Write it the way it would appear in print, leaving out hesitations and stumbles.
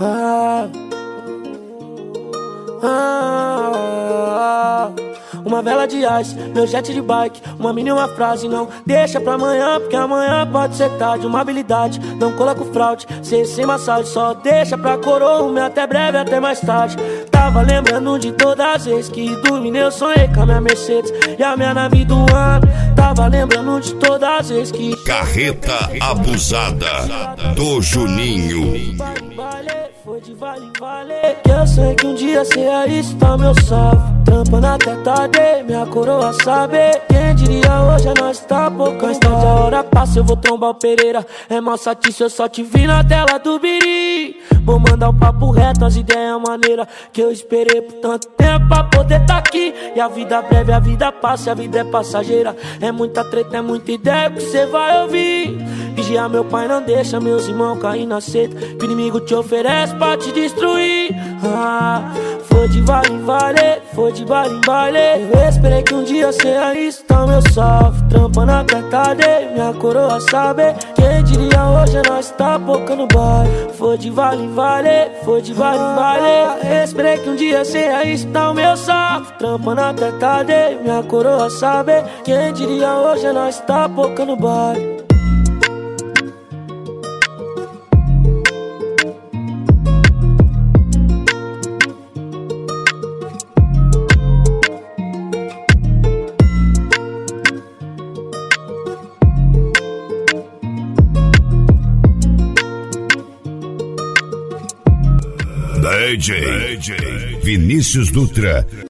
Ah, uma vela de ice, meu jet de bike, uma mini, uma frase. Não deixa pra amanhã, porque amanhã pode ser tarde. Uma habilidade, não coloco fraude, sem massagem. Só deixa pra coroa, meu até breve, até mais tarde. Tava lembrando de todas as vezes que dormi, eu sonhei com a minha Mercedes e a minha nave do ano. Tava lembrando de todas as vezes que Carreta Abusada do Juninho. Foi de vale, que eu sei que um dia cê aí está meu salvo. Trampando até tarde, minha coroa sabe. Quem diria hoje é nós tá pouco. Mais tarde a hora passa, eu vou trombar o Pereira. É mal satisfeito, eu só te vi na tela do Biri. Vou mandar o papo reto, as ideias maneiras que eu esperei por tanto tempo pra poder tá aqui. E a vida breve, a vida passa, a vida é passageira. É muita treta, é muita ideia que cê vai ouvir. Vigiar meu pai, não deixa meus irmãos cair na seta, que o inimigo te oferece pra te destruir. Foi de vale em vale, foi de baile em baile. Eu esperei que um dia cê aí está meu salve. Trampando até tarde, minha coroa sabe. Quem diria hoje é nós tá pouco no baile. Foi de vale em vale, foi de baile em baile. Eu esperei que um dia cê aí está o meu salve. Trampando até tarde, minha coroa sabe. Quem diria hoje é nós tá pouco no baile. DJ Vinícius Dutra.